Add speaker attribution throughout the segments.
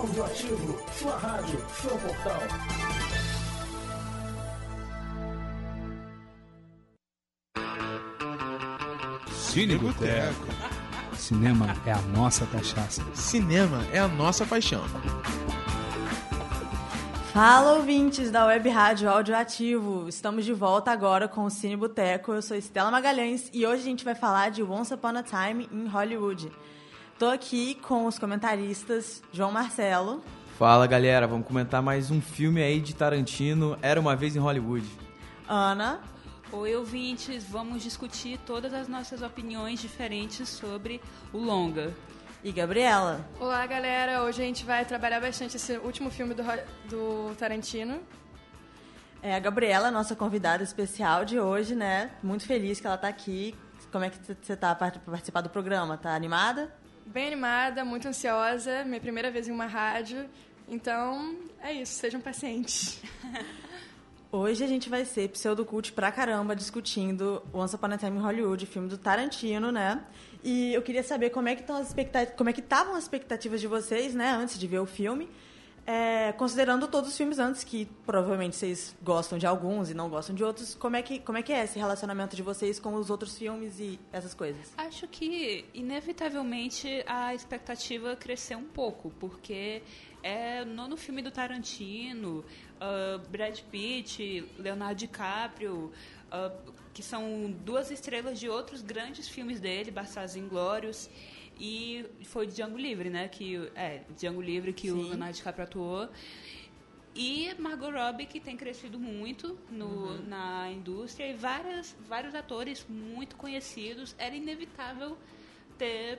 Speaker 1: Audioativo, sua rádio, seu portal.
Speaker 2: Cine Boteco. Cinema é a nossa cachaça.
Speaker 3: Cinema é a nossa paixão.
Speaker 4: Fala, ouvintes da Web Rádio Audioativo. Estamos de volta agora com o Cine Boteco. Eu sou Estela Magalhães e hoje a gente vai falar de Once Upon a Time in Hollywood. Tô aqui com os comentaristas João Marcelo.
Speaker 5: Fala, galera. Vamos comentar mais um filme aí de Tarantino, Era Uma Vez em Hollywood.
Speaker 4: Ana.
Speaker 6: Oi, ouvintes. Vamos discutir todas as nossas opiniões diferentes sobre o longa.
Speaker 4: E Gabriela.
Speaker 7: Olá, galera. Hoje a gente vai trabalhar bastante esse último filme do Tarantino.
Speaker 4: A Gabriela, nossa convidada especial de hoje, né? Muito feliz que ela tá aqui. Como é que você tá para participar do programa? Tá animada?
Speaker 7: Bem animada, muito ansiosa. Minha primeira vez em uma rádio. Então, é isso. Sejam pacientes.
Speaker 4: Hoje a gente vai ser pseudocult pra caramba discutindo Once Upon a Time in Hollywood, filme do Tarantino, né? E eu queria saber como é que estavam as expectativas de vocês, né, antes de ver o filme, considerando todos os filmes antes, que provavelmente vocês gostam de alguns e não gostam de outros. Como é que é esse relacionamento de vocês com os outros filmes e essas coisas?
Speaker 6: Acho que, inevitavelmente, a expectativa cresceu um pouco, porque é nono filme do Tarantino, Brad Pitt, Leonardo DiCaprio, que são duas estrelas de outros grandes filmes dele, Bastardos Inglórios, e foi Django Livre, né? Django Livre que Sim. O Leonardo DiCaprio atuou. E Margot Robbie, que tem crescido muito na indústria, e vários atores muito conhecidos. Era inevitável ter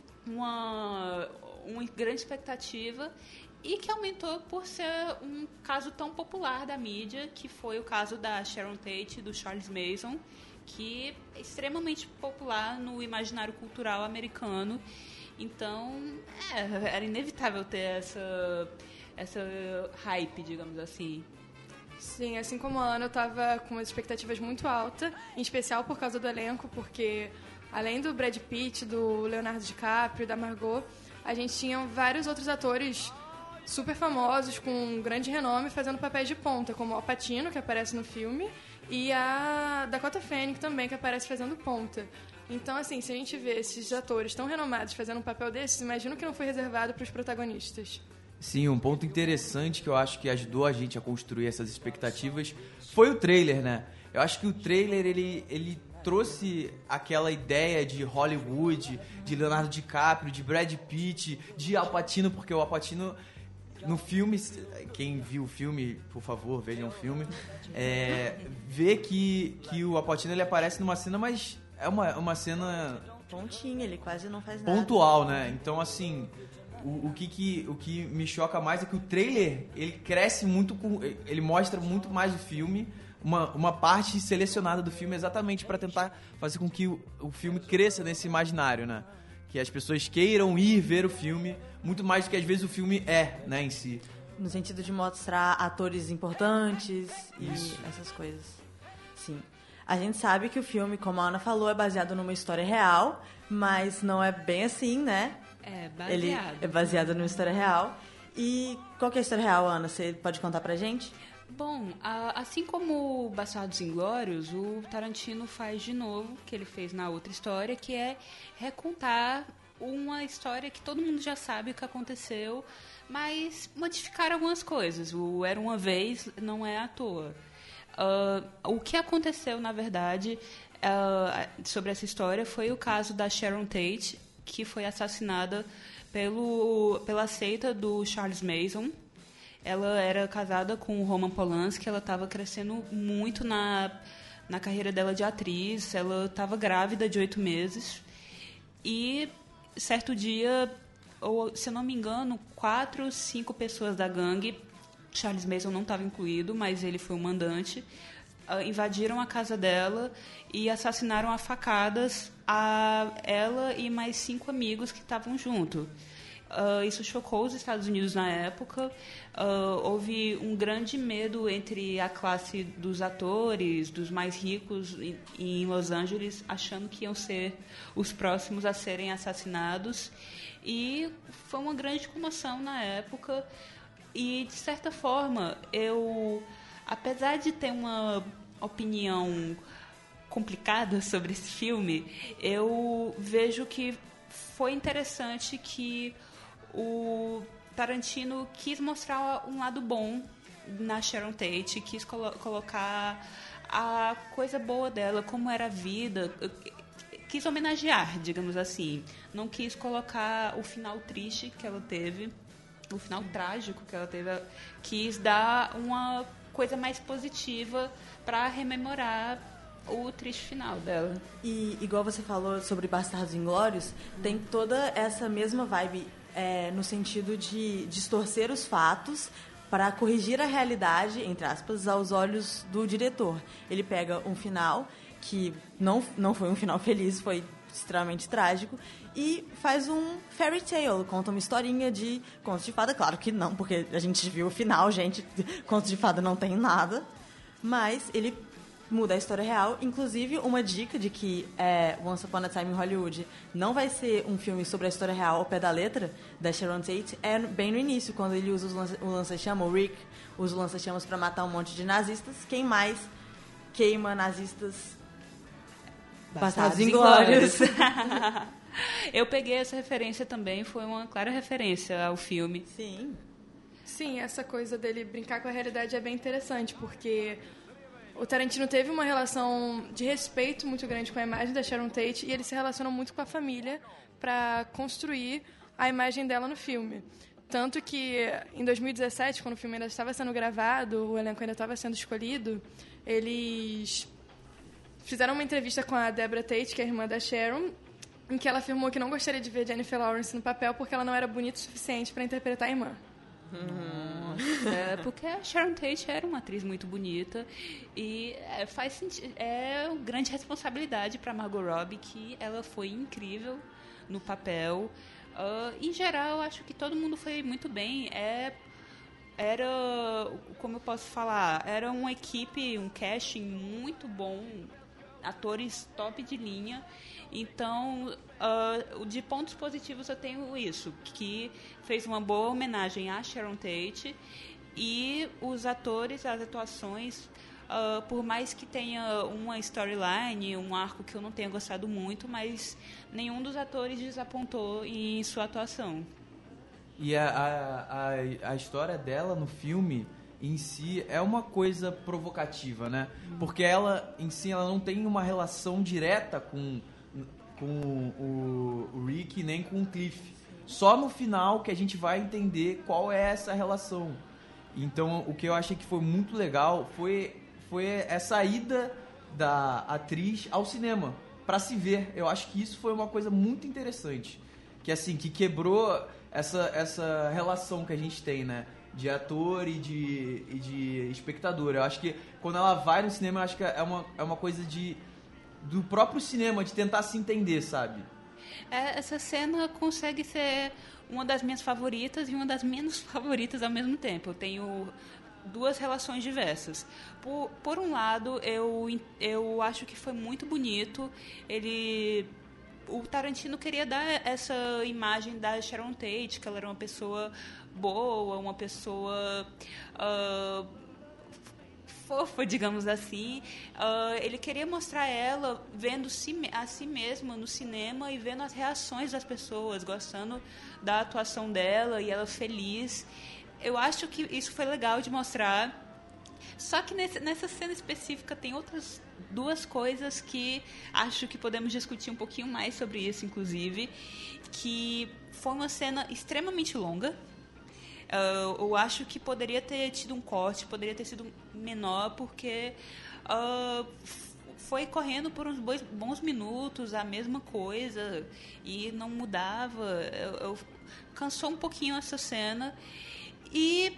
Speaker 6: uma grande expectativa, e que aumentou por ser um caso tão popular da mídia, que foi o caso da Sharon Tate e do Charles Manson, que é extremamente popular no imaginário cultural americano. Então, era inevitável ter essa hype, digamos assim.
Speaker 7: Sim, assim como a Ana, eu estava com umas expectativas muito altas, em especial por causa do elenco, porque além do Brad Pitt, do Leonardo DiCaprio, da Margot, a gente tinha vários outros atores super famosos, com grande renome, fazendo papéis de ponta, como Al Pacino, que aparece no filme, e a Dakota Fanning também, que aparece fazendo ponta. Então, assim, se a gente vê esses atores tão renomados fazendo um papel desses, imagino que não foi reservado para os protagonistas.
Speaker 5: Sim, um ponto interessante que eu acho que ajudou a gente a construir essas expectativas foi o trailer, né? Eu acho que o trailer, ele trouxe aquela ideia de Hollywood, de Leonardo DiCaprio, de Brad Pitt, de Al Pacino, porque o Al Pacino no filme, quem viu o filme, por favor, vejam o filme, vê que o Al Pacino ele aparece numa cena, mas é uma cena
Speaker 4: pontinha, ele quase não faz nada.
Speaker 5: Pontual, né? Então, assim, o que me choca mais é que o trailer, ele cresce muito, ele mostra muito mais do filme, uma parte selecionada do filme exatamente para tentar fazer com que o filme cresça nesse imaginário, né? Que as pessoas queiram ir ver o filme muito mais do que às vezes o filme né, em si.
Speaker 4: No sentido de mostrar atores importantes
Speaker 5: Isso.
Speaker 4: E essas coisas. Sim. A gente sabe que o filme, como a Ana falou, é baseado numa história real, mas não é bem assim, né?
Speaker 6: É baseado.
Speaker 4: Ele é baseado numa história real. E qual que é a história real, Ana? Você pode contar pra gente?
Speaker 6: Bom, assim como Bastardos Inglórios, o Tarantino faz de novo o que ele fez na outra história, que é recontar uma história que todo mundo já sabe o que aconteceu, mas modificar algumas coisas. O Era Uma Vez não é à toa. O que aconteceu, na verdade, sobre essa história foi o caso da Sharon Tate, que foi assassinada pela seita do Charles Manson. Ela era casada com o Roman Polanski, ela estava crescendo muito na carreira dela de atriz, ela estava grávida de 8 meses. E, certo dia, se eu não me engano, 4, 5 pessoas da gangue, Charles Manson não estava incluído, mas ele foi o mandante, invadiram a casa dela e assassinaram a facadas ela e mais 5 amigos que estavam junto. Isso chocou os Estados Unidos na época. Houve um grande medo entre a classe dos atores, dos mais ricos em Los Angeles, achando que iam ser os próximos a serem assassinados. E foi uma grande comoção na época. E, de certa forma, apesar de ter uma opinião complicada sobre esse filme, eu vejo que foi interessante que o Tarantino quis mostrar um lado bom na Sharon Tate, quis colocar a coisa boa dela, como era a vida, quis homenagear, digamos assim. Não quis colocar o final triste que ela teve, o final trágico que ela teve, quis dar uma coisa mais positiva para rememorar o triste final dela.
Speaker 4: E igual você falou sobre Bastardos Inglórios, tem toda essa mesma vibe no sentido de distorcer os fatos para corrigir a realidade, entre aspas, aos olhos do diretor. Ele pega um final que não foi um final feliz, foi extremamente trágico, e faz um fairy tale, conta uma historinha de contos de fada. Claro que não, porque a gente viu o final, gente, contos de fada não tem nada, mas ele muda a história real. Inclusive, uma dica de que Once Upon a Time in Hollywood não vai ser um filme sobre a história real ao pé da letra da Sharon Tate, é bem no início, quando ele usa o lança-chama, o Rick usa o lança-chamas para matar um monte de nazistas. Quem mais queima nazistas? Bastardos Inglórios.
Speaker 6: Eu peguei essa referência também, foi uma clara referência ao filme.
Speaker 4: Sim.
Speaker 7: Sim, essa coisa dele brincar com a realidade é bem interessante, porque o Tarantino teve uma relação de respeito muito grande com a imagem da Sharon Tate e ele se relacionou muito com a família para construir a imagem dela no filme. Tanto que, em 2017, quando o filme ainda estava sendo gravado, o elenco ainda estava sendo escolhido, eles fizeram uma entrevista com a Deborah Tate, que é a irmã da Sharon, em que ela afirmou que não gostaria de ver Jennifer Lawrence no papel porque ela não era bonita o suficiente para interpretar a irmã.
Speaker 6: Porque a Sharon Tate era uma atriz muito bonita e faz sentido, é uma grande responsabilidade para Margot Robbie, que ela foi incrível no papel. Em geral, eu acho que todo mundo foi muito bem. Era, como eu posso falar, era uma equipe, um casting muito bom, atores top de linha. Então, de pontos positivos eu tenho isso, que fez uma boa homenagem à Sharon Tate, e os atores, as atuações, por mais que tenha uma storyline, um arco que eu não tenha gostado muito, mas nenhum dos atores desapontou em sua atuação.
Speaker 5: E a história dela no filme em si é uma coisa provocativa, né? Porque ela em si ela não tem uma relação direta com o Rick nem com o Cliff. Só no final que a gente vai entender qual é essa relação. Então, o que eu achei que foi muito legal foi essa ida da atriz ao cinema para se ver. Eu acho que isso foi uma coisa muito interessante, que assim, que quebrou essa relação que a gente tem, né, de ator e de espectador. Eu acho que quando ela vai no cinema, eu acho que é uma coisa do próprio cinema, de tentar se entender, sabe?
Speaker 6: Essa cena consegue ser uma das minhas favoritas e uma das menos favoritas ao mesmo tempo. Eu tenho duas relações diversas. Por um lado, eu acho que foi muito bonito. O Tarantino queria dar essa imagem da Sharon Tate, que ela era uma pessoa boa, uma pessoa fofa, digamos assim. Ele queria mostrar ela vendo a si mesma no cinema e vendo as reações das pessoas, gostando da atuação dela e ela feliz. Eu acho que isso foi legal de mostrar. Só que nessa cena específica tem outras duas coisas que acho que podemos discutir um pouquinho mais sobre isso, inclusive, que foi uma cena extremamente longa. Eu acho que poderia ter tido um corte, poderia ter sido menor, porque foi correndo por uns bons minutos a mesma coisa e não mudava. Cansou um pouquinho essa cena. E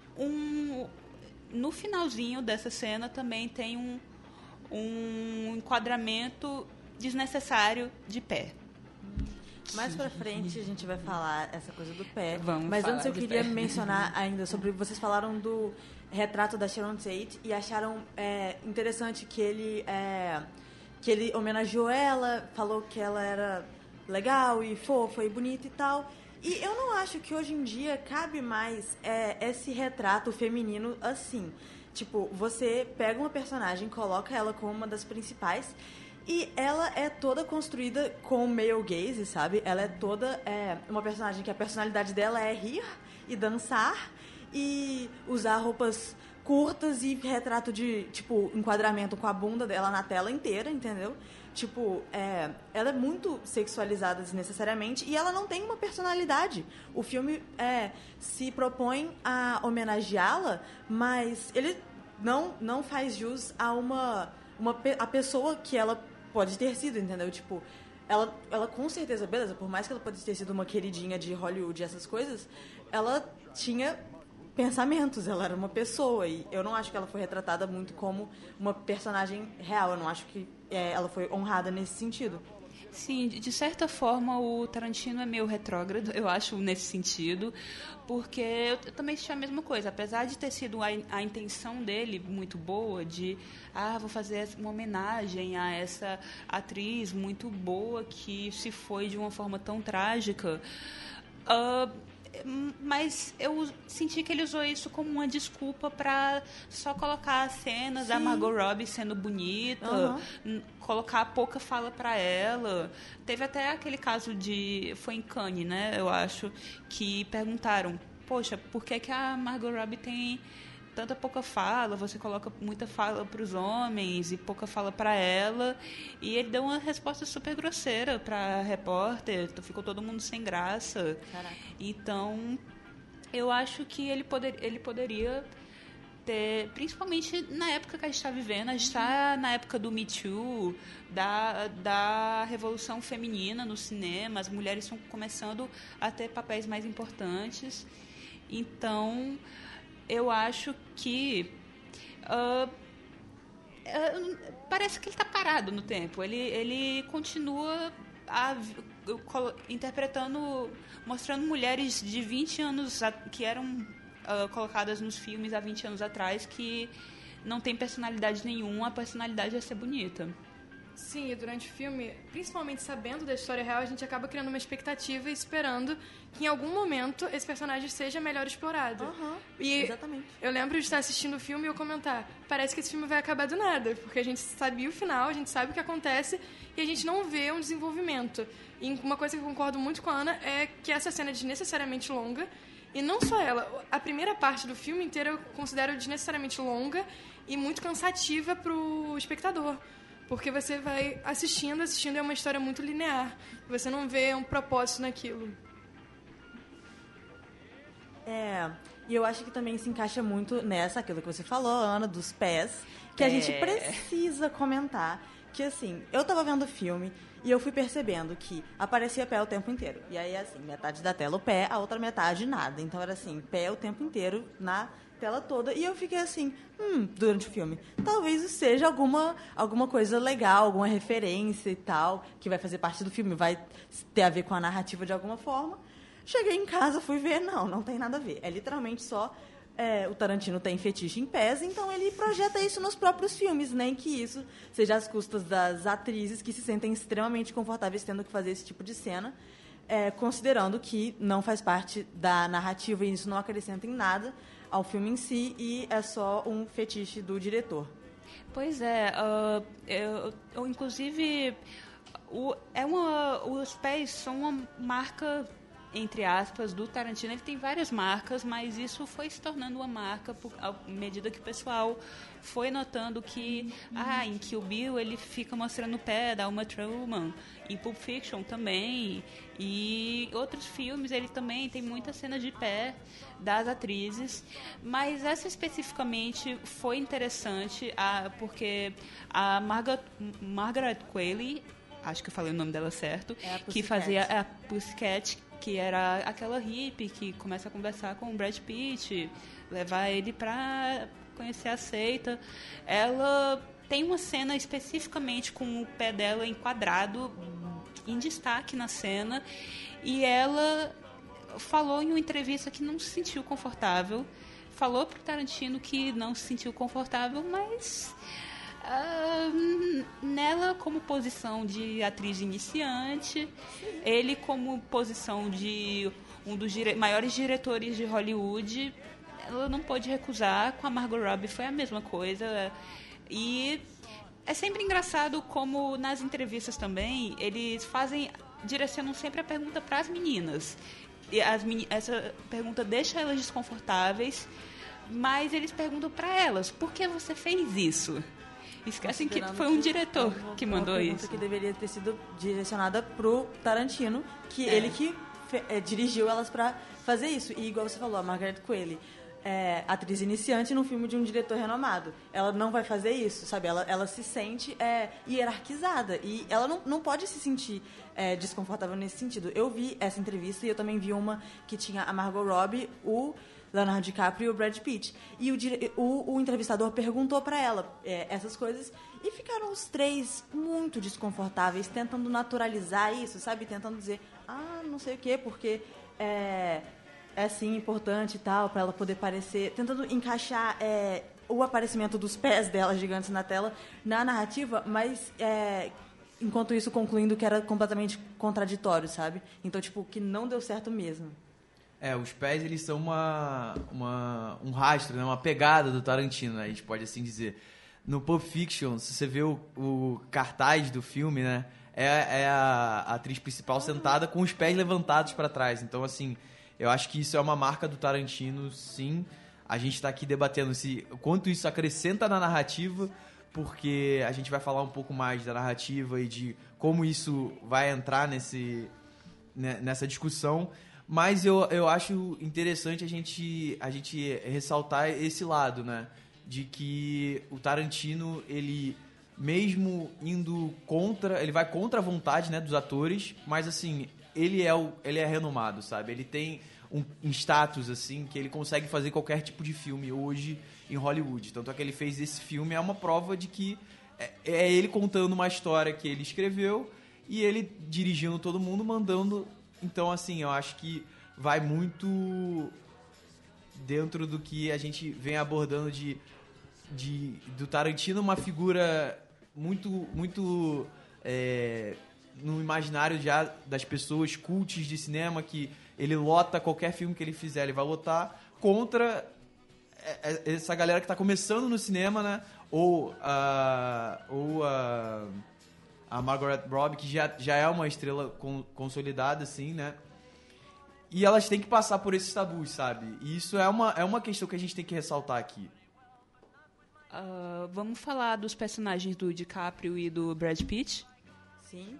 Speaker 6: no finalzinho dessa cena também tem um enquadramento desnecessário de pé.
Speaker 4: Mais pra frente a gente vai falar essa coisa do pé.
Speaker 6: Mas
Speaker 4: antes eu queria mencionar ainda sobre... Vocês falaram do retrato da Sharon Tate e acharam interessante que ele homenageou ela, falou que ela era legal e fofa e bonita e tal. E eu não acho que hoje em dia cabe mais esse retrato feminino assim. Tipo, você pega uma personagem, coloca ela como uma das principais e ela é toda construída com male gaze, sabe? Ela é toda uma personagem que a personalidade dela é rir e dançar e usar roupas curtas e retrato de, tipo, enquadramento com a bunda dela na tela inteira, entendeu? Tipo, ela é muito sexualizada desnecessariamente e ela não tem uma personalidade. O filme se propõe a homenageá-la, mas ele não faz jus a a pessoa que ela pode ter sido, entendeu? Tipo, ela com certeza, beleza, por mais que ela pudesse ter sido uma queridinha de Hollywood e essas coisas, ela tinha pensamentos, ela era uma pessoa e eu não acho que ela foi retratada muito como uma personagem real, eu não acho que ela foi honrada nesse sentido.
Speaker 6: Sim, de certa forma o Tarantino é meio retrógrado, eu acho, nesse sentido, porque eu também acho a mesma coisa, apesar de ter sido a intenção dele muito boa, de, vou fazer uma homenagem a essa atriz muito boa que se foi de uma forma tão trágica, mas eu senti que ele usou isso como uma desculpa para só colocar as cenas da Margot Robbie sendo bonita, colocar pouca fala para ela. Teve até aquele caso foi em Cannes, né, eu acho, que perguntaram, poxa, por que a Margot Robbie tem tanta pouca fala, você coloca muita fala para os homens e pouca fala para ela, e ele deu uma resposta super grosseira para a repórter, ficou todo mundo sem graça.
Speaker 4: Caraca.
Speaker 6: Então, eu acho que ele poderia ter, principalmente na época que a gente está vivendo, a gente está na época do Me Too, da revolução feminina no cinema, as mulheres estão começando a ter papéis mais importantes, então eu acho que parece que ele está parado no tempo. Ele continua interpretando, mostrando mulheres de 20 anos que eram colocadas nos filmes há 20 anos atrás, que não tem personalidade nenhuma, a personalidade é ser bonita.
Speaker 7: Sim, e durante o filme, principalmente sabendo da história real, a gente acaba criando uma expectativa e esperando que em algum momento esse personagem seja melhor explorado.
Speaker 4: Exatamente.
Speaker 7: Eu lembro de estar assistindo o filme e eu comentar, parece que esse filme vai acabar do nada, porque a gente sabia o final, a gente sabe o que acontece e a gente não vê um desenvolvimento. E uma coisa que eu concordo muito com a Ana é que essa cena é desnecessariamente longa, e não só ela, a primeira parte do filme inteiro eu considero desnecessariamente longa e muito cansativa pro espectador. Porque você vai assistindo, é uma história muito linear. Você não vê um propósito naquilo.
Speaker 4: E eu acho que também se encaixa muito aquilo que você falou, Ana, dos pés, que a gente precisa comentar. Que, assim, eu tava vendo o filme e eu fui percebendo que aparecia pé o tempo inteiro. E aí, assim, metade da tela o pé, a outra metade nada. Então era assim, pé o tempo inteiro na tela toda, e eu fiquei assim, durante o filme, talvez isso seja alguma coisa legal, alguma referência e tal, que vai fazer parte do filme, vai ter a ver com a narrativa de alguma forma. Cheguei em casa, fui ver, não tem nada a ver. É literalmente só, o Tarantino tem fetiche em pés, então ele projeta isso nos próprios filmes, nem que isso seja às custas das atrizes que se sentem extremamente confortáveis tendo que fazer esse tipo de cena, considerando que não faz parte da narrativa e isso não acrescenta em nada ao filme em si e é só um fetiche do diretor.
Speaker 6: Pois é, eu inclusive os pés são uma marca, entre aspas, do Tarantino. Ele tem várias marcas, mas isso foi se tornando uma marca à medida que o pessoal foi notando que em Kill Bill ele fica mostrando o pé da Uma Thurman, em Pulp Fiction também, e outros filmes ele também tem muitas cenas de pé das atrizes, mas essa especificamente foi interessante porque a Margaret Qualley, acho que eu falei o nome dela certo, que fazia a Pussycat, que era aquela hippie que começa a conversar com o Brad Pitt, levar ele para conhecer a seita. Ela tem uma cena especificamente com o pé dela enquadrado, em destaque na cena, e ela falou em uma entrevista que não se sentiu confortável, falou pro Tarantino que não se sentiu confortável, mas Nela como posição de atriz iniciante, ele como posição de um dos maiores diretores de Hollywood, ela não pôde recusar. Com a Margot Robbie foi a mesma coisa. E é sempre engraçado como nas entrevistas também eles direcionam sempre a pergunta para as meninas. E essa pergunta deixa elas desconfortáveis, mas eles perguntam para elas: por que você fez isso? Esquecem que foi um diretor que mandou isso.
Speaker 4: Que deveria ter sido direcionada pro Tarantino, que ele que dirigiu elas para fazer isso. E igual você falou, a Margaret Qualley, atriz iniciante num filme de um diretor renomado. Ela não vai fazer isso, sabe? Ela se sente hierarquizada e ela não pode se sentir desconfortável nesse sentido. Eu vi essa entrevista e eu também vi uma que tinha a Margot Robbie, o Leonardo DiCaprio e o Brad Pitt. E o entrevistador perguntou para ela essas coisas e ficaram os três muito desconfortáveis, tentando naturalizar isso, sabe? Tentando dizer, não sei o quê, porque é sim importante e tal, para ela poder parecer, tentando encaixar o aparecimento dos pés dela gigantes na tela na narrativa, mas enquanto isso concluindo que era completamente contraditório, sabe? Então, tipo, que não deu certo mesmo.
Speaker 5: Os pés, eles são um rastro, né? Uma pegada do Tarantino, né? A gente pode assim dizer. No Pulp Fiction, se você vê o cartaz do filme, né? É a atriz principal sentada com os pés levantados para trás. Então, assim, eu acho que isso é uma marca do Tarantino, sim. A gente está aqui debatendo o quanto isso acrescenta na narrativa, porque a gente vai falar um pouco mais da narrativa e de como isso vai entrar nessa discussão. Mas eu acho interessante a gente ressaltar esse lado, né? De que o Tarantino, ele mesmo indo contra... Ele vai contra a vontade, né, dos atores, mas, assim, ele é renomado, sabe? Ele tem um status, assim, que ele consegue fazer qualquer tipo de filme hoje em Hollywood. Tanto é que ele fez esse filme, é uma prova de que é ele contando uma história que ele escreveu e ele dirigindo todo mundo, mandando... Então, assim, eu acho que vai muito dentro do que a gente vem abordando do Tarantino, uma figura muito no imaginário já das pessoas cults de cinema, que ele lota qualquer filme que ele fizer, ele vai lotar, contra essa galera que está começando no cinema, né? Ou a Margaret Robbie, que já é uma estrela consolidada, assim, né? E elas têm que passar por esses tabus, sabe? E isso é uma questão que a gente tem que ressaltar aqui.
Speaker 6: Vamos falar dos personagens do DiCaprio e do Brad Pitt?
Speaker 4: Sim.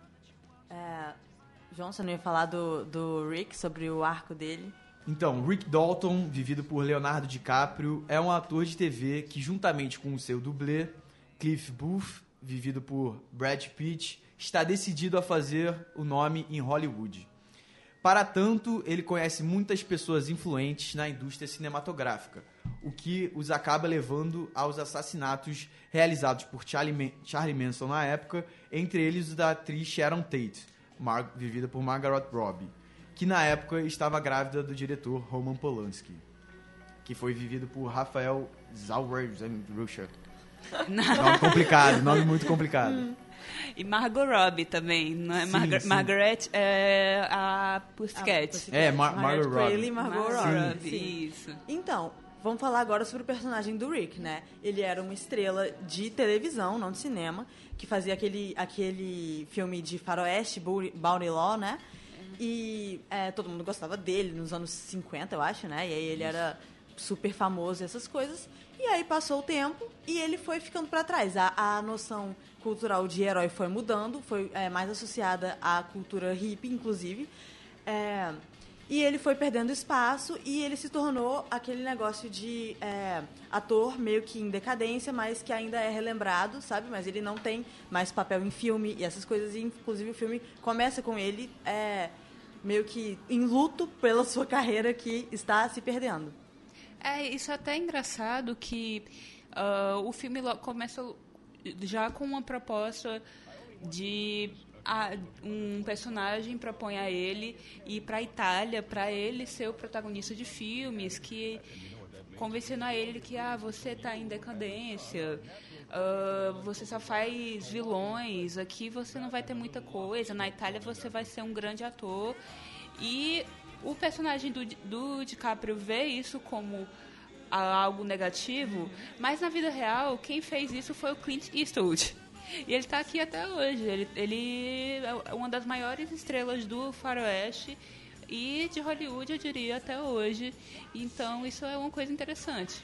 Speaker 4: João, você não ia falar do Rick, sobre o arco dele?
Speaker 5: Então, Rick Dalton, vivido por Leonardo DiCaprio, é um ator de TV que, juntamente com o seu dublê, Cliff Booth, vivido por Brad Pitt, está decidido a fazer o nome em Hollywood. Para tanto, ele conhece muitas pessoas influentes na indústria cinematográfica, o que os acaba levando aos assassinatos realizados por Charlie Manson na época, entre eles o da atriz Sharon Tate, vivida por Margaret Robbie, que na época estava grávida do diretor Roman Polanski, que foi vivido por Rafael Zauerusha. Nome complicado, nome muito complicado.
Speaker 6: E Margot Robbie também, não é?
Speaker 5: Sim.
Speaker 6: Margaret é a Pussycat.
Speaker 5: Margot Robbie.
Speaker 4: Margot Robbie.
Speaker 6: Sim. Isso.
Speaker 4: Então, vamos falar agora sobre o personagem do Rick, né? Ele era uma estrela de televisão, não de cinema, que fazia aquele filme de faroeste, Bounty Law, né? E todo mundo gostava dele nos anos 50, eu acho, né? E aí ele era super famoso e essas coisas. E aí passou o tempo e ele foi ficando para trás. A noção cultural de herói foi mudando, foi mais associada à cultura hippie, inclusive. E ele foi perdendo espaço e ele se tornou aquele negócio de ator meio que em decadência, mas que ainda é relembrado, sabe? Mas ele não tem mais papel em filme e essas coisas. E, inclusive, o filme começa com ele meio que em luto pela sua carreira que está se perdendo.
Speaker 6: Isso é até engraçado que o filme começa já com uma proposta de um personagem propõe a ele ir para a Itália para ele ser o protagonista de filmes, que convencendo a ele que você está em decadência, você só faz vilões, aqui você não vai ter muita coisa, na Itália você vai ser um grande ator. E o personagem do DiCaprio vê isso como algo negativo, mas na vida real, quem fez isso foi o Clint Eastwood. E ele está aqui até hoje. Ele é uma das maiores estrelas do faroeste e de Hollywood, eu diria, até hoje. Então, isso é uma coisa interessante.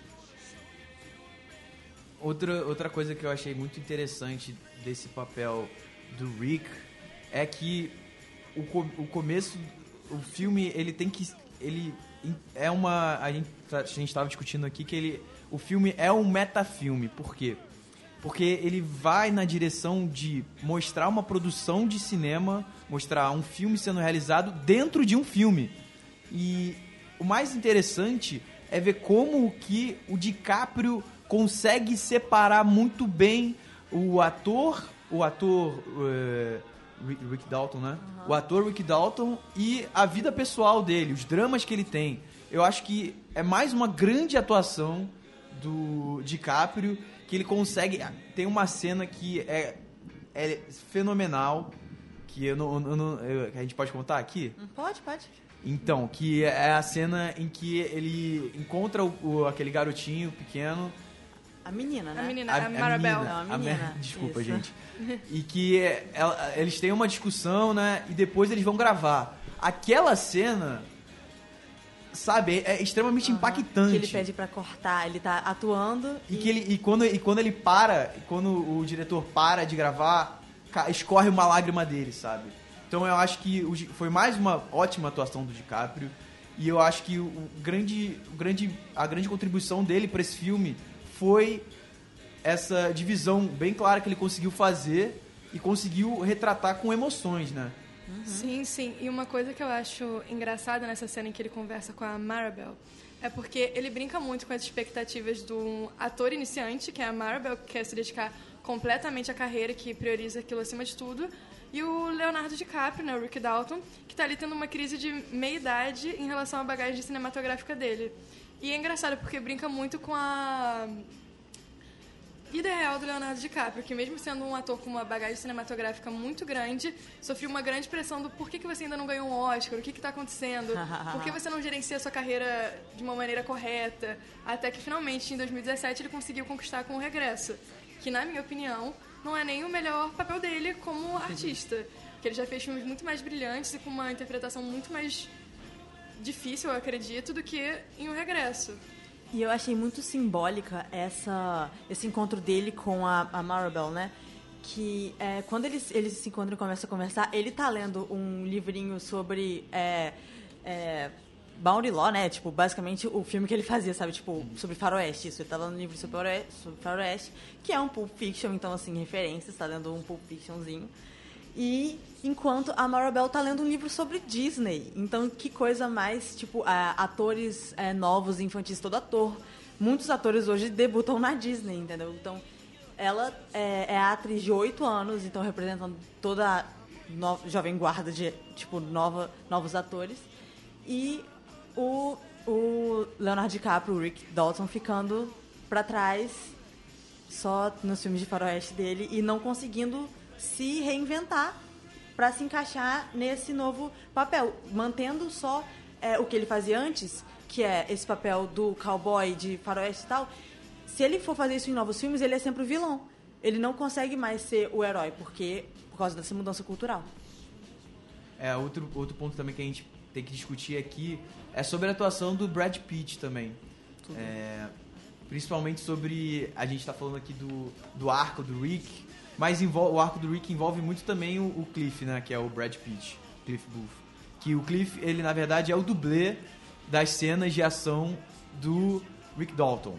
Speaker 5: Outra coisa que eu achei muito interessante desse papel do Rick é que o começo, o filme, ele tem que... Ele é uma... A gente estava discutindo aqui que o filme é um metafilme. Por quê? Porque ele vai na direção de mostrar uma produção de cinema, mostrar um filme sendo realizado dentro de um filme. E o mais interessante é ver como que o DiCaprio consegue separar muito bem o ator Rick Dalton, né? Uhum. O ator Rick Dalton e a vida pessoal dele, os dramas que ele tem. Eu acho que é mais uma grande atuação do DiCaprio, que ele consegue... Tem uma cena que é fenomenal, que a gente pode contar aqui?
Speaker 4: Pode.
Speaker 5: Então, que é a cena em que ele encontra aquele garotinho pequeno.
Speaker 4: A menina, né?
Speaker 7: A Maribel.
Speaker 4: Não, a menina.
Speaker 5: Desculpa,
Speaker 4: isso.
Speaker 5: gente. E que eles têm uma discussão, né? E depois eles vão gravar. Aquela cena... Sabe, é extremamente impactante.
Speaker 4: Que ele pede pra cortar, ele tá atuando
Speaker 5: e quando ele para, quando o diretor para de gravar, escorre uma lágrima dele, sabe? Então eu acho que foi mais uma ótima atuação do DiCaprio, e eu acho que a grande contribuição dele pra esse filme foi essa divisão bem clara que ele conseguiu fazer e conseguiu retratar com emoções, né?
Speaker 7: Sim. E uma coisa que eu acho engraçada nessa cena em que ele conversa com a Maribel é porque ele brinca muito com as expectativas do ator iniciante, que é a Maribel, que quer se dedicar completamente à carreira, que prioriza aquilo acima de tudo, e o Leonardo DiCaprio, né, o Rick Dalton, que está ali tendo uma crise de meia-idade em relação à bagagem cinematográfica dele. E é engraçado porque brinca muito com a vida real do Leonardo DiCaprio, que mesmo sendo um ator com uma bagagem cinematográfica muito grande, sofreu uma grande pressão do por que você ainda não ganhou um Oscar, o que está acontecendo, por que você não gerencia a sua carreira de uma maneira correta, até que finalmente, em 2017, ele conseguiu conquistar com o Regresso, que, na minha opinião, não é nem o melhor papel dele como artista, que ele já fez filmes muito mais brilhantes e com uma interpretação muito mais difícil, eu acredito, do que em O Regresso.
Speaker 4: E eu achei muito simbólica esse encontro dele com a Maribel, né? Que quando eles se encontram e começam a conversar, ele tá lendo um livrinho sobre Bounty Law, né? Tipo, basicamente o filme que ele fazia, sabe? Tipo, sobre faroeste, isso. Ele tá lendo um livro sobre faroeste, que é um Pulp Fiction, então, assim, referências, tá lendo um Pulp Fictionzinho. E enquanto a Maribel tá lendo um livro sobre Disney. Então, que coisa mais, tipo, atores novos, infantis, todo ator. Muitos atores hoje debutam na Disney, entendeu? Então, ela é a atriz de 8 anos, então representando toda a jovem guarda de, tipo, novos atores. E o Leonardo DiCaprio, o Rick Dalton, ficando pra trás só nos filmes de faroeste dele e não conseguindo se reinventar para se encaixar nesse novo papel, mantendo só o que ele fazia antes, que é esse papel do cowboy de faroeste e tal. Se ele for fazer isso em novos filmes, ele é sempre o vilão. Ele não consegue mais ser o herói, por causa dessa mudança cultural.
Speaker 5: Outro ponto também que a gente tem que discutir aqui é sobre a atuação do Brad Pitt também. Principalmente sobre... A gente está falando aqui do arco do Rick, mas o arco do Rick envolve muito também o Cliff, né? Que é o Brad Pitt, Cliff Booth. Que o Cliff, ele na verdade é o dublê das cenas de ação do Rick Dalton.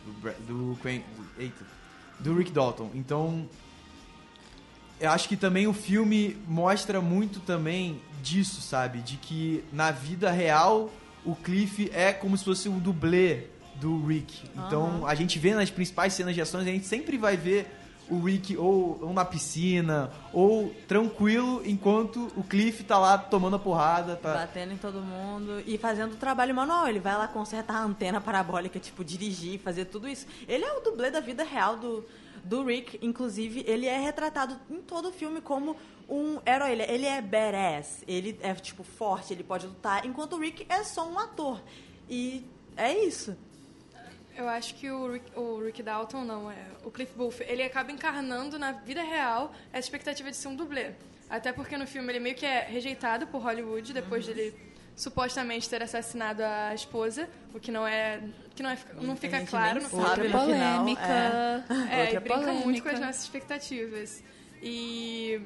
Speaker 5: Do Rick Dalton. Então, eu acho que também o filme mostra muito também disso, sabe? De que na vida real o Cliff é como se fosse o dublê do Rick. Então, a gente vê nas principais cenas de ações, a gente sempre vai ver o Rick ou na piscina, ou tranquilo, enquanto o Cliff tá lá tomando a porrada.
Speaker 4: Batendo em todo mundo e fazendo o trabalho manual. Ele vai lá consertar a antena parabólica, tipo, dirigir, fazer tudo isso. Ele é o dublê da vida real do Rick. Inclusive, ele é retratado em todo o filme como um herói. Ele é badass, ele é, tipo, forte, ele pode lutar, enquanto o Rick é só um ator. E é isso.
Speaker 7: Eu acho que o Rick Dalton, o Cliff Booth, ele acaba encarnando na vida real a expectativa de ser um dublê. Até porque no filme ele meio que é rejeitado por Hollywood, depois dele supostamente ter assassinado a esposa, o que não fica claro no filme.
Speaker 4: Sabe, no
Speaker 6: polêmica.
Speaker 4: final,
Speaker 7: E
Speaker 6: Outra
Speaker 7: brinca muito
Speaker 6: polêmica.
Speaker 7: com as nossas expectativas. E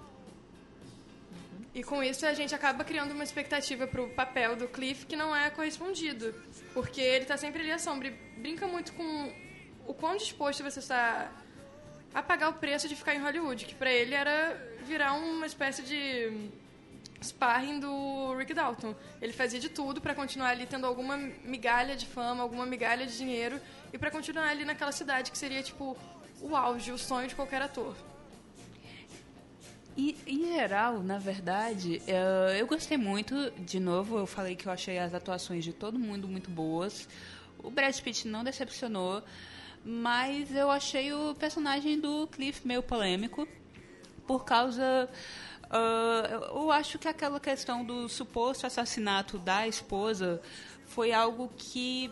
Speaker 7: com isso a gente acaba criando uma expectativa pro papel do Cliff que não é correspondido. Porque ele tá sempre ali à sombra e brinca muito com o quão disposto você está a pagar o preço de ficar em Hollywood, que pra ele era virar uma espécie de sparring do Rick Dalton. Ele fazia de tudo pra continuar ali tendo alguma migalha de fama, alguma migalha de dinheiro e pra continuar ali naquela cidade que seria tipo o auge, o sonho de qualquer ator.
Speaker 6: E, em geral, na verdade, eu gostei muito. De novo, eu falei que eu achei as atuações de todo mundo muito boas. O Brad Pitt não decepcionou, mas eu achei o personagem do Cliff meio polêmico, por causa... eu acho que aquela questão do suposto assassinato da esposa foi algo que...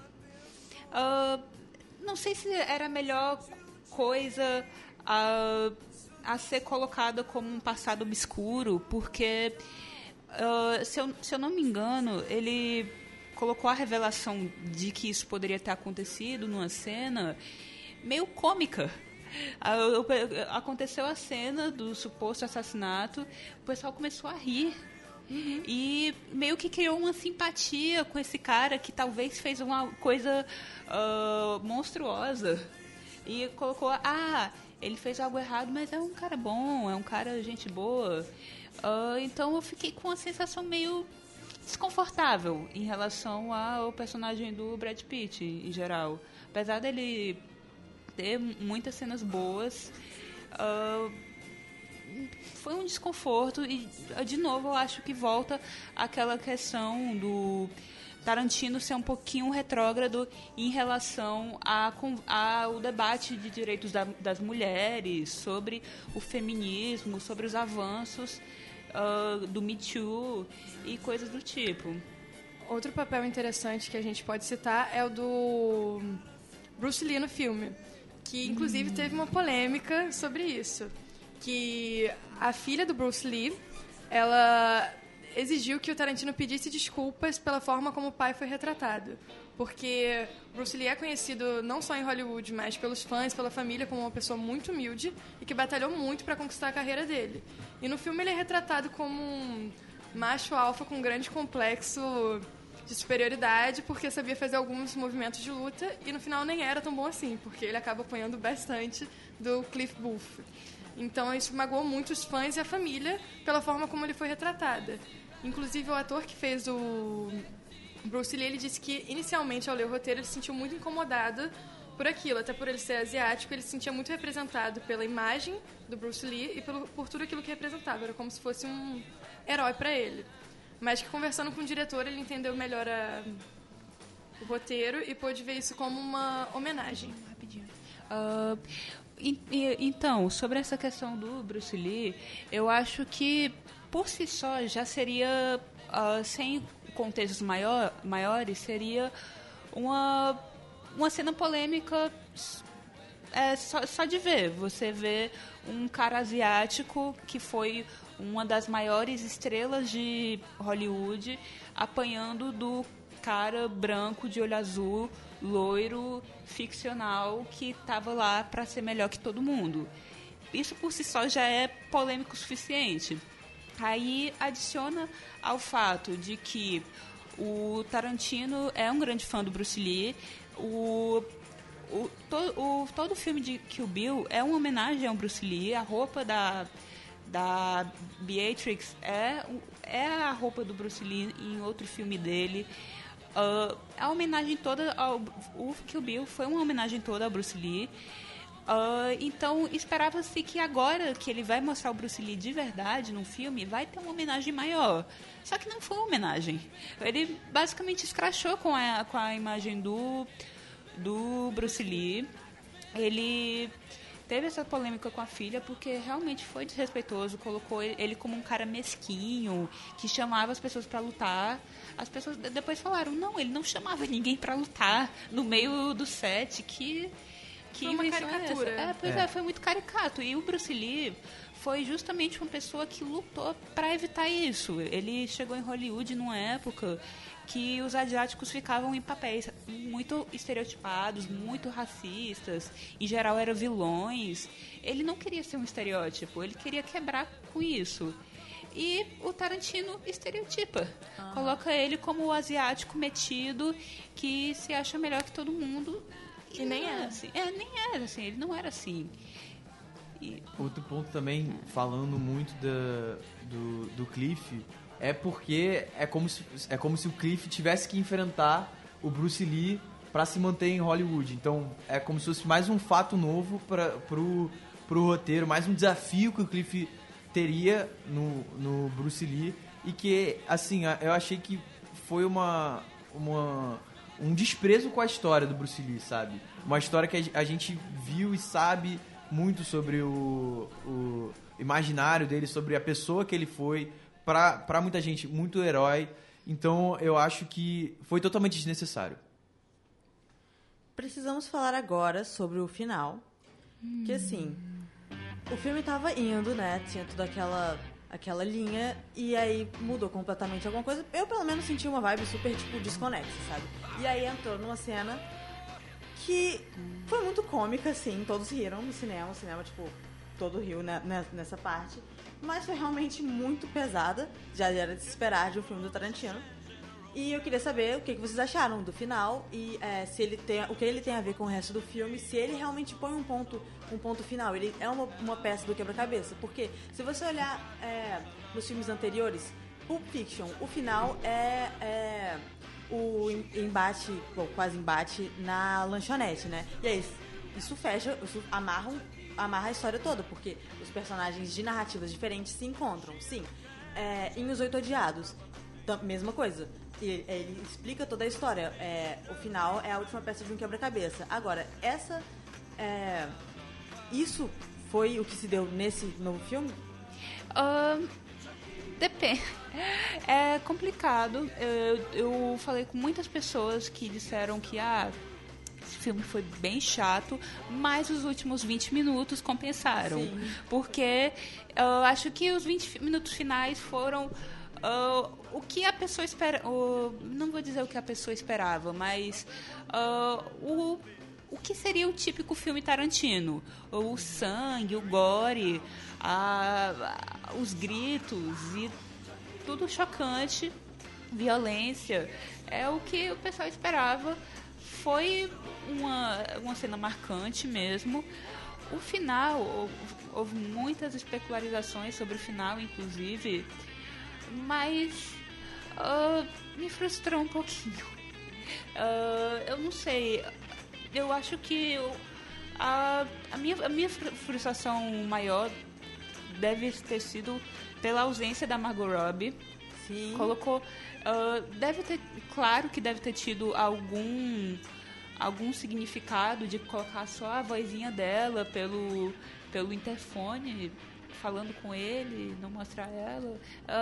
Speaker 6: não sei se era a melhor coisa a ser colocada como um passado obscuro, porque, se eu não me engano, ele colocou a revelação de que isso poderia ter acontecido numa cena meio cômica. Aconteceu a cena do suposto assassinato, o pessoal começou a rir. E meio que criou uma simpatia com esse cara que talvez fez uma coisa monstruosa. E colocou, ele fez algo errado, mas é um cara bom, é um cara gente boa. Então eu fiquei com uma sensação meio desconfortável em relação ao personagem do Brad Pitt, em geral. Apesar dele ter muitas cenas boas, foi um desconforto. E, de novo, eu acho que volta aquela questão do Tarantino ser um pouquinho retrógrado em relação ao debate de direitos das mulheres, sobre o feminismo, sobre os avanços do Me Too e coisas do tipo.
Speaker 7: Outro papel interessante que a gente pode citar é o do Bruce Lee no filme, que inclusive teve uma polêmica sobre isso, que a filha do Bruce Lee, ela exigiu que o Tarantino pedisse desculpas pela forma como o pai foi retratado. Porque Bruce Lee é conhecido não só em Hollywood, mas pelos fãs, pela família, como uma pessoa muito humilde e que batalhou muito para conquistar a carreira dele. E no filme ele é retratado como um macho alfa com um grande complexo de superioridade, porque sabia fazer alguns movimentos de luta, e no final nem era tão bom assim, porque ele acaba apanhando bastante do Cliff Booth. Então isso magoou muito os fãs e a família pela forma como ele foi retratado. Inclusive, o ator que fez o Bruce Lee, ele disse que, inicialmente, ao ler o roteiro, ele se sentiu muito incomodado por aquilo. Até por ele ser asiático, ele se sentia muito representado pela imagem do Bruce Lee e por tudo aquilo que representava. Era como se fosse um herói para ele. Mas que, conversando com o diretor, ele entendeu melhor o roteiro e pôde ver isso como uma homenagem.
Speaker 6: Rapidinho. Então, sobre essa questão do Bruce Lee, eu acho que por si só já seria, sem contextos maiores, seria uma cena polêmica só de ver. Você vê um cara asiático que foi uma das maiores estrelas de Hollywood apanhando do cara branco de olho azul, loiro, ficcional, que estava lá para ser melhor que todo mundo. Isso por si só já é polêmico o suficiente. Aí adiciona ao fato de que o Tarantino é um grande fã do Bruce Lee. Todo o filme de Kill Bill é uma homenagem ao Bruce Lee. A roupa da Beatrix é a roupa do Bruce Lee em outro filme dele. A homenagem toda o Kill Bill foi uma homenagem toda ao Bruce Lee. Então esperava-se que agora que ele vai mostrar o Bruce Lee de verdade no filme, vai ter uma homenagem maior. Só que não foi uma homenagem. Ele basicamente escrachou com a imagem do Bruce Lee. Ele teve essa polêmica com a filha porque realmente foi desrespeitoso, colocou ele como um cara mesquinho, que chamava as pessoas pra lutar. As pessoas depois falaram, não, ele não chamava ninguém pra lutar no meio do set, que
Speaker 7: foi uma caricatura.
Speaker 6: Foi muito caricato. E o Bruce Lee foi justamente uma pessoa que lutou pra evitar isso. Ele chegou em Hollywood numa época que os asiáticos ficavam em papéis muito estereotipados, muito racistas, em geral eram vilões. Ele não queria ser um estereótipo, ele queria quebrar com isso. E o Tarantino estereotipa. Coloca ele como o asiático metido que se acha melhor que todo mundo.
Speaker 7: E nem era.
Speaker 6: Assim. Nem era assim, ele não era assim.
Speaker 5: Outro ponto também, falando muito do Cliff, é porque é como se o Cliff tivesse que enfrentar o Bruce Lee para se manter em Hollywood. Então, é como se fosse mais um fato novo pro roteiro, mais um desafio que o Cliff teria no Bruce Lee. E que, assim, eu achei que foi um desprezo com a história do Bruce Lee, sabe? Uma história que a gente viu e sabe muito sobre o imaginário dele, sobre a pessoa que ele foi, pra muita gente, muito herói. Então, eu acho que foi totalmente desnecessário.
Speaker 4: Precisamos falar agora sobre o final. Que, assim, o filme tava indo, né? Tinha toda aquela linha, e aí mudou completamente alguma coisa. Eu, pelo menos, senti uma vibe super, tipo, desconexa, sabe? E aí entrou numa cena que foi muito cômica, assim. Todos riram no cinema. O cinema, tipo, todo riu nessa parte. Mas foi realmente muito pesada. Já era de se esperar de um filme do Tarantino. E eu queria saber o que vocês acharam do final e se ele o que ele tem a ver com o resto do filme, se ele realmente põe um ponto final. Ele é uma peça do quebra-cabeça. Porque se você olhar nos filmes anteriores, Pulp Fiction, o final é o embate, quase embate na lanchonete, né? E aí, isso amarra a história toda, porque os personagens de narrativas diferentes se encontram, sim. Em Os Oito Odiados, mesma coisa. Ele explica toda a história. O final é a última peça de um quebra-cabeça. Agora, isso foi o que se deu nesse novo filme?
Speaker 6: Depende. É complicado. Eu falei com muitas pessoas que disseram que esse filme foi bem chato, mas os últimos 20 minutos compensaram.
Speaker 4: Sim.
Speaker 6: Porque eu acho que os 20 minutos finais foram o que a pessoa espera. Não vou dizer o que a pessoa esperava, mas o que seria o típico filme Tarantino. O sangue, o gore, os gritos e tudo chocante, violência. É o que o pessoal esperava. Foi uma cena marcante mesmo. O final, houve muitas especularizações sobre o final, inclusive, mas me frustrou um pouquinho. Eu não sei. Eu acho que a minha frustração maior deve ter sido pela ausência da Margot Robbie.
Speaker 4: Sim.
Speaker 6: Colocou... claro que deve ter tido algum significado de colocar só a vozinha dela pelo interfone, falando com ele, não mostrar ela.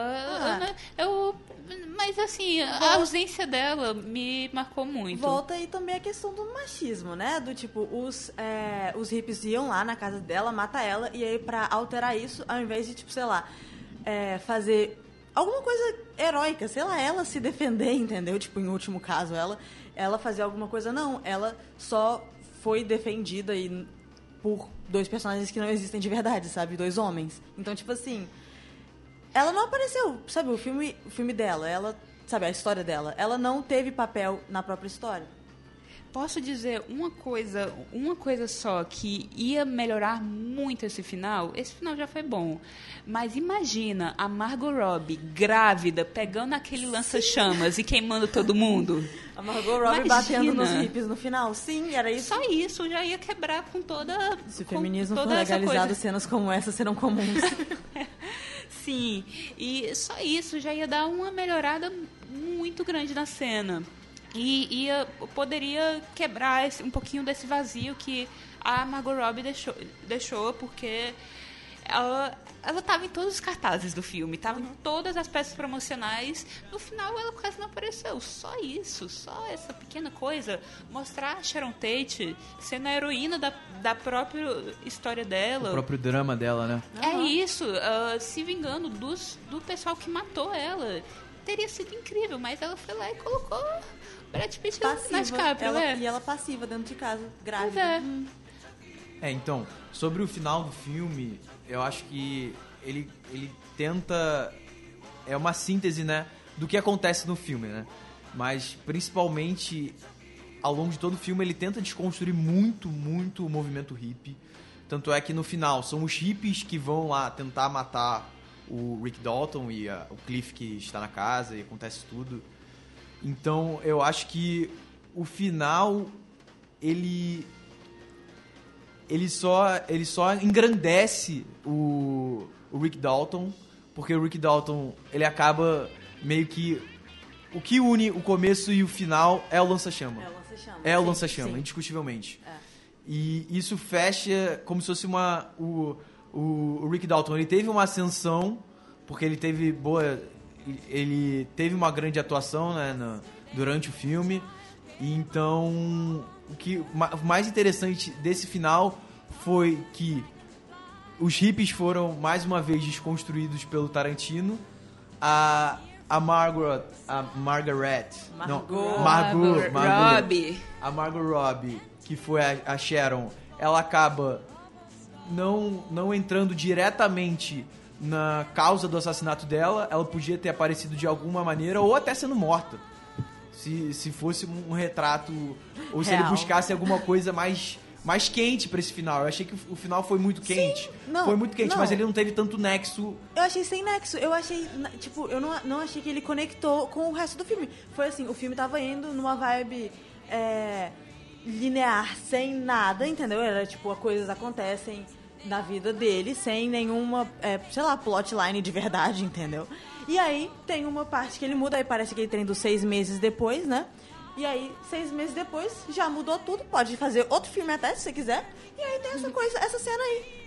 Speaker 6: Mas assim, a ausência dela me marcou muito.
Speaker 4: Volta aí também a questão do machismo, né? Do tipo, os hippies iam lá na casa dela, matar ela, e aí pra alterar isso, ao invés de, tipo, sei lá, fazer alguma coisa heróica, sei lá, ela se defender, entendeu? Tipo, em último caso, ela fazer alguma coisa, não. Ela só foi defendida por dois personagens que não existem de verdade, sabe? Dois homens. Então, tipo assim, ela não apareceu, sabe? O filme dela, sabe? A história dela. Ela não teve papel na própria história.
Speaker 6: Posso dizer uma coisa só que ia melhorar muito esse final? Esse final já foi bom. Mas imagina a Margot Robbie grávida, pegando aquele lança-chamas e queimando todo mundo.
Speaker 4: A Margot Robbie batendo nos hippies no final. Sim, era isso.
Speaker 6: Só isso já ia quebrar com toda...
Speaker 4: Se o feminismo for legalizado, cenas como essa serão comuns.
Speaker 6: Sim, e só isso já ia dar uma melhorada muito grande na cena. E poderia quebrar um pouquinho desse vazio que a Margot Robbie deixou porque ela estava em todos os cartazes do filme, estava em todas as peças promocionais. No final, ela quase não apareceu. Só isso, só essa pequena coisa. Mostrar a Sharon Tate sendo a heroína da própria história dela.
Speaker 5: O próprio drama dela, né?
Speaker 6: É isso, se vingando do pessoal que matou ela. Teria sido incrível, mas ela foi lá e colocou Brad Pitt na DiCaprio,
Speaker 4: E ela passiva dentro de casa, grávida.
Speaker 6: Pois é.
Speaker 5: Então, sobre o final do filme, eu acho que ele tenta... É uma síntese, né, do que acontece no filme, né? Mas, principalmente, ao longo de todo o filme, ele tenta desconstruir muito, muito o movimento hippie. Tanto é que, no final, são os hippies que vão lá tentar matar o Rick Dalton e o Cliff que está na casa e acontece tudo. Então, eu acho que o final, ele só engrandece o Rick Dalton, porque o Rick Dalton, ele acaba meio que... O que une o começo e o final é o lança-chama. É o lança-chama, indiscutivelmente. E isso fecha como se fosse o Rick Dalton, ele teve uma ascensão, porque ele teve uma grande atuação, né, durante o filme. E então, o mais interessante desse final foi que os hippies foram mais uma vez desconstruídos pelo Tarantino. A Margot Robbie, que foi a Sharon, ela acaba não entrando diretamente na causa do assassinato dela. Ela podia ter aparecido de alguma maneira ou até sendo morta, se fosse um retrato, ou se ele buscasse alguma coisa mais quente pra esse final. Eu achei que o final foi muito quente. Foi muito quente, mas ele não teve tanto nexo.
Speaker 4: Eu achei sem nexo. Eu achei, tipo, eu não achei que ele conectou com o resto do filme. Foi assim, o filme tava indo numa vibe linear, sem nada, entendeu? Era tipo, as coisas acontecem na vida dele sem nenhuma, plotline de verdade, entendeu? E aí tem uma parte que ele muda, aí parece que ele tem dos 6 meses depois, né? E aí, 6 meses depois, já mudou tudo. Pode fazer outro filme até, se você quiser. E aí tem essa cena aí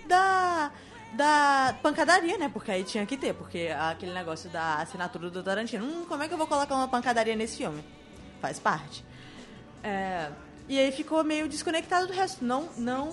Speaker 4: da pancadaria, né? Porque aí tinha que ter, porque aquele negócio da assinatura do Tarantino. Como é que eu vou colocar uma pancadaria nesse filme? Faz parte. E aí ficou meio desconectado do resto. Não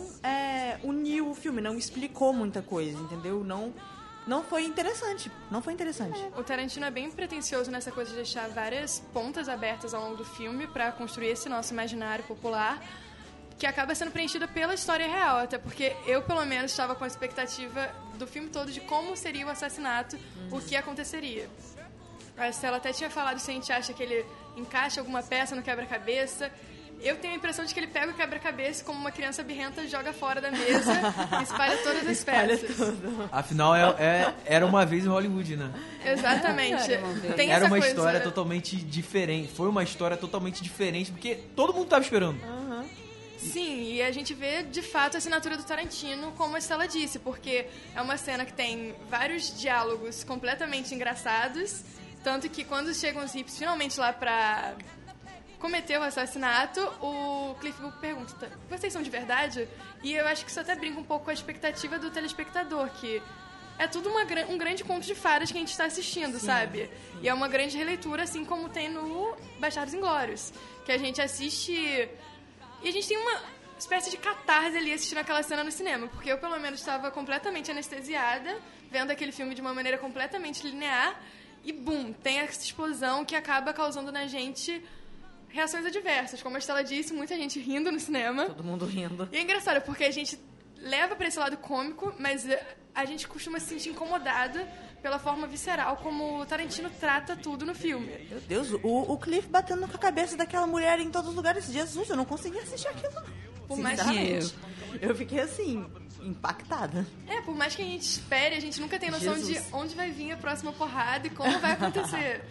Speaker 4: uniu o filme, não explicou muita coisa, entendeu? Não foi interessante.
Speaker 7: O Tarantino é bem pretensioso nessa coisa de deixar várias pontas abertas ao longo do filme pra construir esse nosso imaginário popular, que acaba sendo preenchida pela história real, até porque eu, pelo menos, estava com a expectativa do filme todo de como seria o assassinato, o que aconteceria. A Estela até tinha falado se a gente acha que ele encaixa alguma peça no quebra-cabeça. Eu tenho a impressão de que ele pega o quebra-cabeça como uma criança birrenta, joga fora da mesa e espalha todas as peças.
Speaker 4: Tudo.
Speaker 5: Afinal, era uma vez em Hollywood, né?
Speaker 7: Exatamente. Tem
Speaker 5: Era
Speaker 7: essa
Speaker 5: uma
Speaker 7: coisa...
Speaker 5: história totalmente diferente. Foi uma história totalmente diferente, porque todo mundo estava esperando.
Speaker 7: Sim, e a gente vê, de fato, a assinatura do Tarantino, como a Estela disse, porque é uma cena que tem vários diálogos completamente engraçados, tanto que quando chegam os hippies finalmente lá pra cometer o assassinato, o Cliff Booth pergunta: vocês são de verdade? E eu acho que isso até brinca um pouco com a expectativa do telespectador, que é tudo um grande conto de fadas que a gente está assistindo, sabe? Sim. E é uma grande releitura, assim como tem no Bastardos Inglórios, que a gente assiste e a gente tem uma espécie de catarse ali assistindo aquela cena no cinema, porque eu, pelo menos, estava completamente anestesiada, vendo aquele filme de uma maneira completamente linear, e bum, tem essa explosão que acaba causando na gente reações adversas. Como a Estela disse, muita gente rindo no cinema.
Speaker 4: Todo mundo rindo.
Speaker 7: E é engraçado, porque a gente leva pra esse lado cômico, mas a gente costuma se sentir incomodada pela forma visceral como o Tarantino trata tudo no filme.
Speaker 4: Meu Deus, o Cliff batendo com a cabeça daquela mulher em todos os lugares. Jesus, eu não conseguia assistir aquilo, não.
Speaker 7: Por mais
Speaker 4: que eu fiquei assim, impactada.
Speaker 7: Por mais que a gente espere, a gente nunca tem noção de onde vai vir a próxima porrada e como vai acontecer.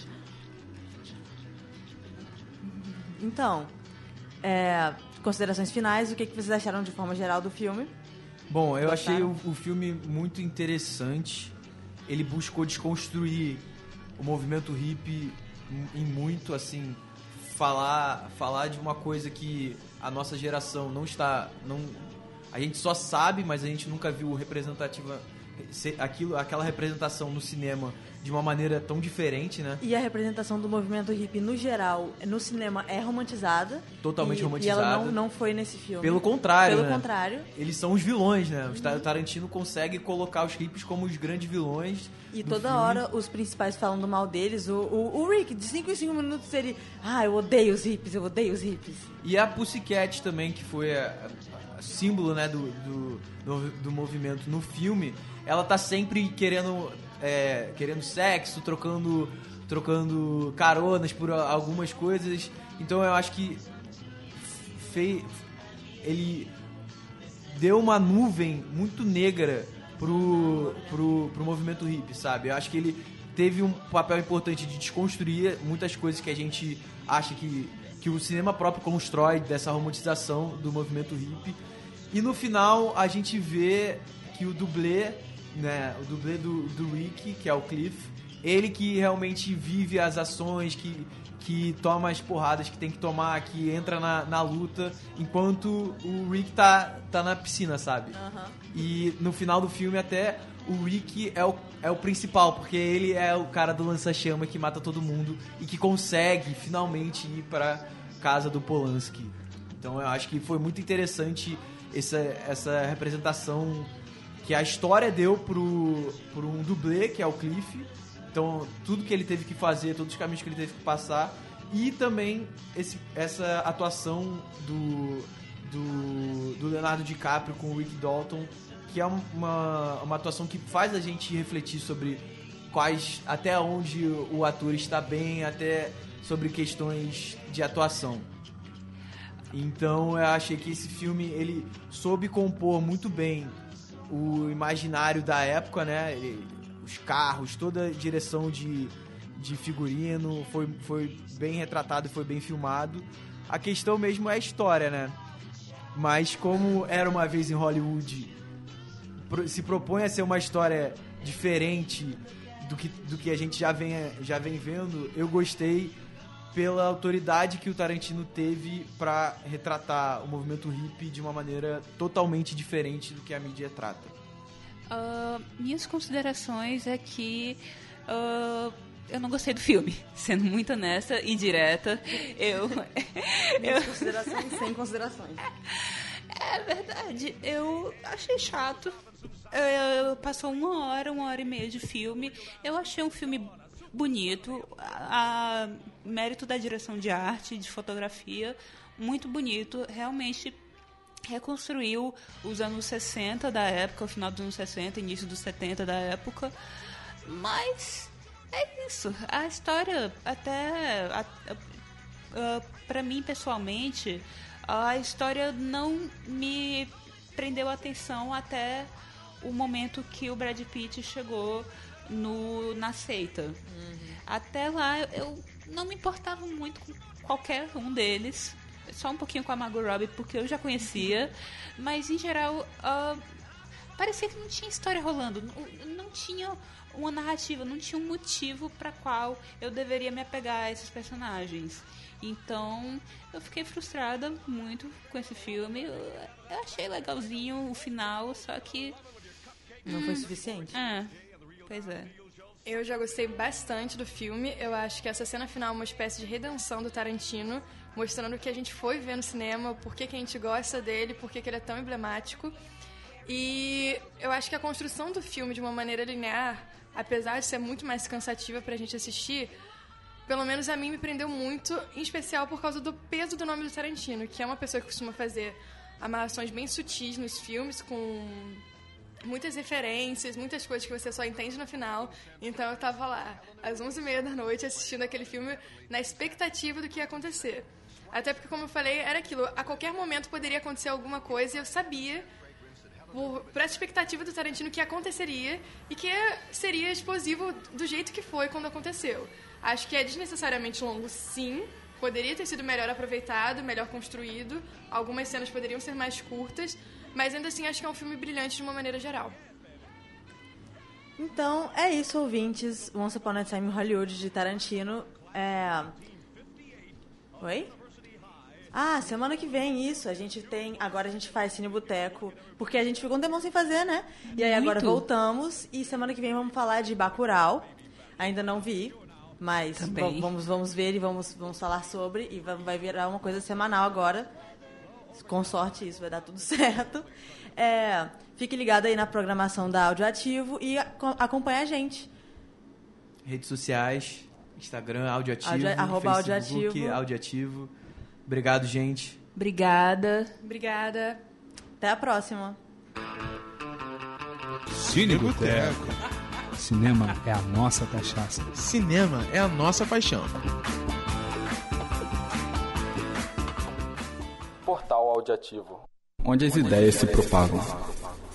Speaker 4: Então, considerações finais, o que vocês acharam de forma geral do filme?
Speaker 5: Bom, eu achei o filme muito interessante. Ele buscou desconstruir o movimento hippie em muito, assim, falar de uma coisa que a nossa geração a gente só sabe, mas a gente nunca viu aquela representação no cinema de uma maneira tão diferente, né?
Speaker 4: E a representação do movimento hippie, no geral, no cinema é romantizada.
Speaker 5: Totalmente romantizada.
Speaker 4: E ela não foi nesse filme.
Speaker 5: Pelo contrário,
Speaker 4: Pelo
Speaker 5: né?
Speaker 4: contrário.
Speaker 5: Eles são os vilões, né? O Tarantino consegue colocar os hippies como os grandes vilões.
Speaker 4: E
Speaker 5: do
Speaker 4: toda
Speaker 5: filme.
Speaker 4: hora os principais falando mal deles. O Rick, de 5 em 5 minutos, ele... eu odeio os hippies, eu odeio os hippies.
Speaker 5: E a Pussycat também, que foi a símbolo, né, do movimento no filme, ela tá sempre querendo sexo, trocando caronas por algumas coisas. Então eu acho que ele deu uma nuvem muito negra pro movimento hippie, sabe? Eu acho que ele teve um papel importante de desconstruir muitas coisas que a gente acha que o cinema próprio constrói dessa romantização do movimento hippie. E no final a gente vê que o dublê, né, o dublê do Rick, que é o Cliff, ele que realmente vive as ações, que toma as porradas que tem que tomar, que entra na luta, enquanto o Rick tá na piscina, sabe?
Speaker 4: Uhum.
Speaker 5: E no final do filme até o Rick é o principal, porque ele é o cara do lança-chama que mata todo mundo e que consegue finalmente ir pra casa do Polanski. Então eu acho que foi muito interessante essa representação que a história deu por um dublê, que é o Cliff. Então, tudo que ele teve que fazer, todos os caminhos que ele teve que passar. E também essa atuação do Leonardo DiCaprio com o Rick Dalton, que é uma atuação que faz a gente refletir sobre até onde o ator está bem, até sobre questões de atuação. Então, eu achei que esse filme, ele soube compor muito bem o imaginário da época, né? Os carros, toda a direção de figurino foi bem retratado e foi bem filmado. A questão mesmo é a história, né? Mas como Era Uma Vez em Hollywood se propõe a ser uma história diferente do que a gente já vem vendo, eu gostei pela autoridade que o Tarantino teve pra retratar o movimento hippie de uma maneira totalmente diferente do que a mídia trata.
Speaker 6: Minhas considerações é que eu não gostei do filme, sendo muito honesta e direta.
Speaker 4: Minhas considerações sem considerações.
Speaker 6: É verdade, eu achei chato. Passou uma hora e meia de filme. Eu achei um filme bonito, a mérito da direção de arte, de fotografia, muito bonito, realmente reconstruiu os anos 60 da época, o final dos anos 60, início dos 70 da época, mas é isso, a história até para mim pessoalmente, a história não me prendeu a atenção até o momento que o Brad Pitt chegou na seita. Até lá eu não me importava muito com qualquer um deles, só um pouquinho com a Margot Robbie porque eu já conhecia, mas em geral parecia que não tinha história rolando, não tinha uma narrativa, não tinha um motivo para qual eu deveria me apegar a esses personagens. Então eu fiquei frustrada muito com esse filme. Eu achei legalzinho o final, só que
Speaker 4: não foi suficiente.
Speaker 6: Pois é.
Speaker 7: Eu já gostei bastante do filme. Eu acho que essa cena final é uma espécie de redenção do Tarantino, mostrando o que a gente foi ver no cinema, por que a gente gosta dele, por que ele é tão emblemático. E eu acho que a construção do filme de uma maneira linear, apesar de ser muito mais cansativa pra gente assistir, pelo menos a mim me prendeu muito, em especial por causa do peso do nome do Tarantino, que é uma pessoa que costuma fazer amarrações bem sutis nos filmes, com muitas referências, muitas coisas que você só entende no final. Então eu tava lá, às 11h30 da noite, assistindo aquele filme na expectativa do que ia acontecer. Até porque, como eu falei, era aquilo. A qualquer momento poderia acontecer alguma coisa e eu sabia, por essa expectativa do Tarantino, que aconteceria e que seria explosivo do jeito que foi quando aconteceu. Acho que é desnecessariamente longo, sim. Poderia ter sido melhor aproveitado, melhor construído. Algumas cenas poderiam ser mais curtas. Mas ainda assim, acho que é um filme brilhante de uma maneira geral.
Speaker 4: Então, é isso, ouvintes. Once Upon a Time in Hollywood, de Tarantino. Oi? Ah, semana que vem, isso. Agora a gente faz Cine Boteco, porque a gente ficou um tempão sem fazer, né? E aí agora
Speaker 6: Muito.
Speaker 4: voltamos e semana que vem vamos falar de Bacurau. Ainda não vi, mas
Speaker 6: Também.
Speaker 4: vamos ver e vamos falar sobre. E vai virar uma coisa semanal agora. Com sorte isso vai dar tudo certo. Fique ligado aí na programação da Audioativo e acompanhe a gente.
Speaker 5: Redes sociais, Instagram, Audioativo,
Speaker 4: @Audioativo.
Speaker 5: Facebook, Audioativo. Obrigado, gente.
Speaker 6: Obrigada.
Speaker 7: Obrigada.
Speaker 4: Até a próxima.
Speaker 2: Cine Boteco. Cinema é a nossa cachaça.
Speaker 3: Cinema é a nossa paixão.
Speaker 8: Portal Audioativo.
Speaker 9: Onde as ideias se propagam.